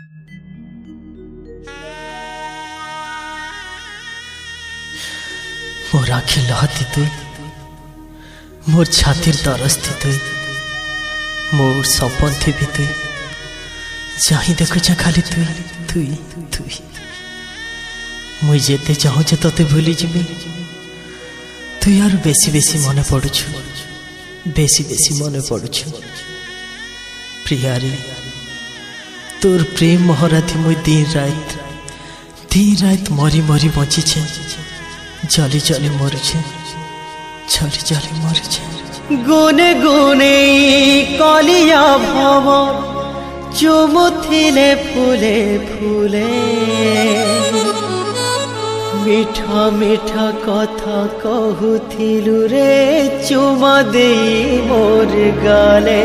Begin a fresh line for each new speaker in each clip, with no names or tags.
मोर आखि लहती तुई, मोर छातिर दरस्ती तुई, मोर सपन थी भी तुई, जहीं देखु खाली तुई तुई तुई। मुई जेते चाहूचे तोते भूली जीवी, तुई यार बेसी बेसी मने पड़ुछु, बेसी बेसी मने पड़ुछु। प्रियारी तोर प्रेम मोहराथी मुई दिन रात मरी मरी बंचीछे, जली जली मरुछे, जली जली मरुछे।
गुने गुने कलिया भवर चुमुथिले फुले फुले, मीठा मीठा कथा कहूथिलु रे चुमा दे मोर गाले।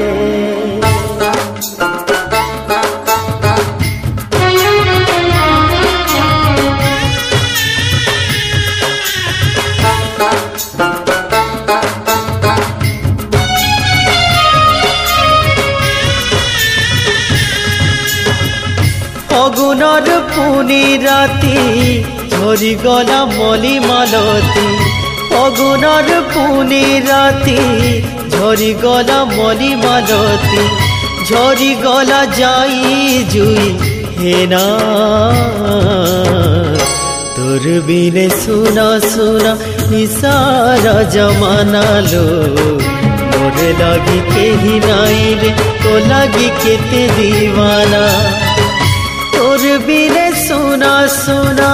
फगुनर पुनी राती झरी गला मली मालती, फगुनर पुनी राती झरी गला मली मालती, झरी गला जाई जुई हेना। तोर बिने सुना सुना इसारा जमाना लो, मोर लगी केही नाई रे तो लगी केते दीवाना। तोर बिने सुना सुना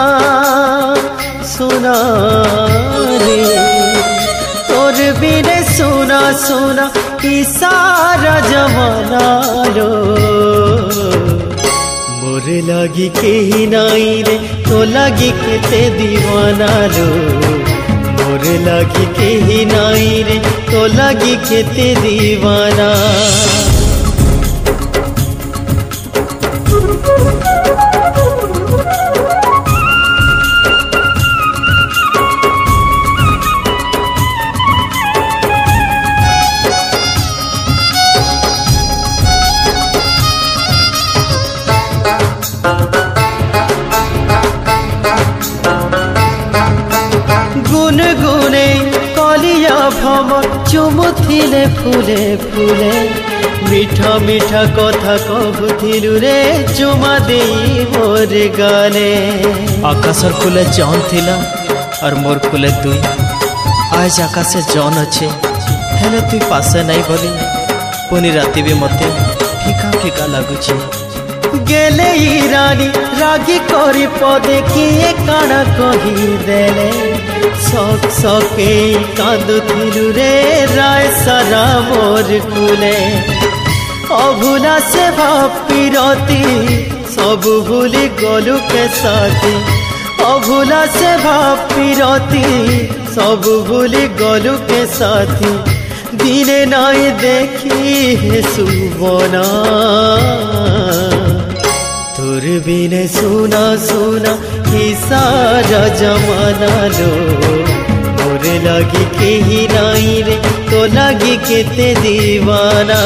सुना रे, तोर बिने सुना सुना कि सारा जमाना लो, मोर लगी केही नाई रे तो लगी केते दीवाना लो, मोर लगी केही नाई रे तो लगी केते दीवाना। गुनगुने कलिया भवर चुमुथिले फुले फुले, मीठा मीठा कथा कहूथिलु रे चुमा दे मोर गाले।
आकाशर कुले जौन थिला और मोर कुले तुई, आज आकाशे जौन अच्छे हेले तुई पासे नहीं बोली, पुनी राती भी मते फीका फीका लगुचे।
गेले रानी रागी करी पदे किए काना कही देले, सक सके कांदुथिलु रे राय सारा मोर कुले। अभुला से भापी राती सब भूली गलु के साथी, अभुला से भापी राती सब भूली गलु के साथी। दिने नाई देखी है सुबना, तोर बिने सुना सुना कि सारा जमाना लो, मोर लगी केही नाई रे तो लगी केते दीवाना।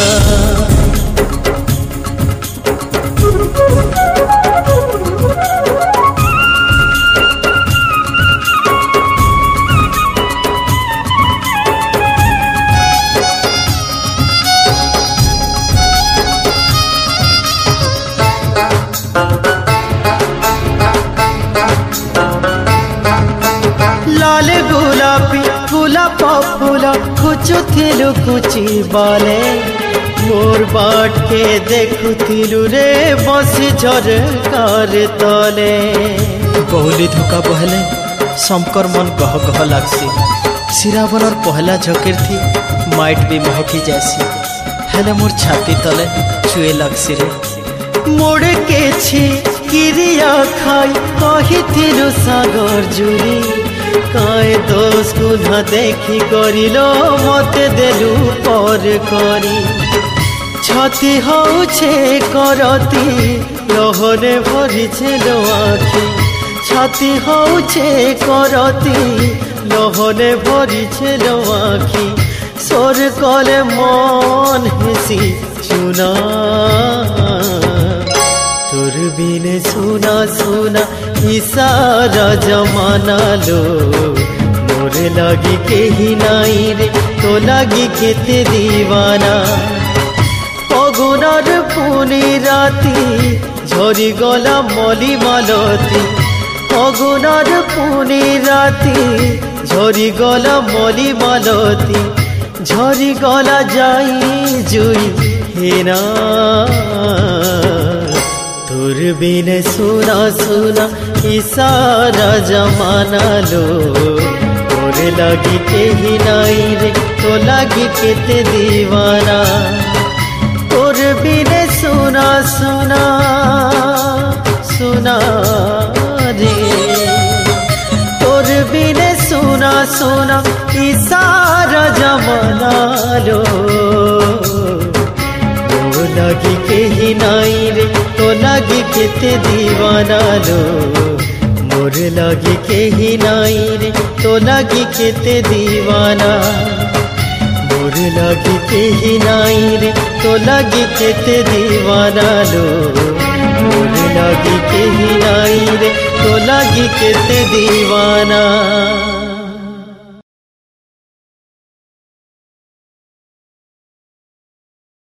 लाल गुलाबी गुलाब फूला खुचुथिलु कुची बाले, मोर बाट के देखुथिलु रे बसी झरकार तले।
बहुली धोका बहले समकर मन गह गह लागसी, सिरावनर पहला झकेर थी माइट भी महकी जैसी, हेले मोर छाती तले छुए लागसी रे।
मोड़ के छी किरिया खाई कहिथिलु सागर जुरी, काए दोष गुना देखी करिलो मते देलु पर करी। छाती होउछे करती लहरे भरिछे लो आखि, छाती होउछे करती लहरे भरिछे लो आखि। सोर कले मन हेसी चुना बिने सुना सुना ई सारा जमाना लो मोर लागी केही नाई रे तो लागी केते दीवाना फगुनार पुनी राती झरी गला मली मालती फगुनार पुनी राती झरी गला मली मालती झरी गला जाई जुई हेना तोर बिने सुना सुना ई सारा जमाना लो मोर लागी केही नाई रे तो लागी केते दीवाना तोर बिने सुना सुना सुना रे तोर बिने सुना सुना ई सारा जमाना लो लागी केही नाई रे तो लागी केते दीवाना लो मोर लागी केही नाई रे तो लागी केते दीवाना मोर लागी केही नाई रे तो लागी केते दीवाना लो मोर लागी केही नाई रे तो लागी केते दीवाना।